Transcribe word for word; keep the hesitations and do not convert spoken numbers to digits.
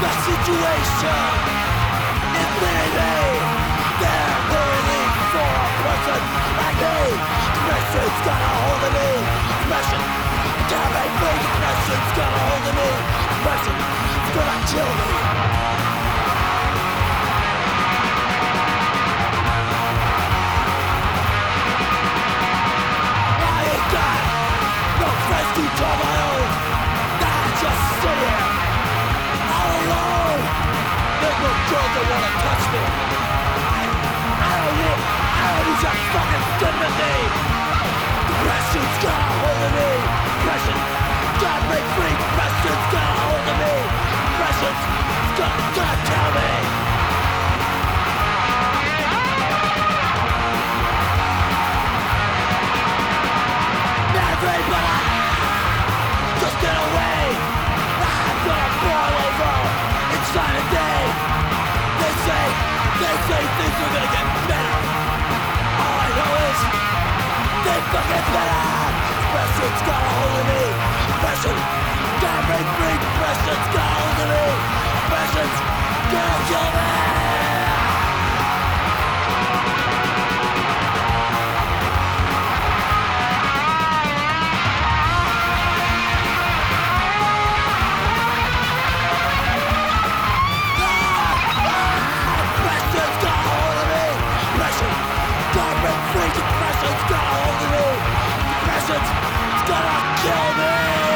situation is leading me. They're waiting for a person like me. Depression's got a hold of me. Depression can't make me. Depression's got a hold of me. Depression's gonna kill me. I ain't got no friends to call my own. I just sit here all alone. There's no girls that wanna touch me. I, I don't need, I don't need your fucking sympathy. Depression's got a hold of me. Depression can't break free. Depression's got a hold of me. Depression's gonna, gonna kill me. Everybody, just get away. I'm gonna boil over inside a day. They say, they say things are gonna get better. All I know is they fucking better. Depression's got a hold of me. Depression can't break free. Depression's got a hold of me. Depression's gonna kill me. Depression's got a hold of me. Depression's gonna kill me.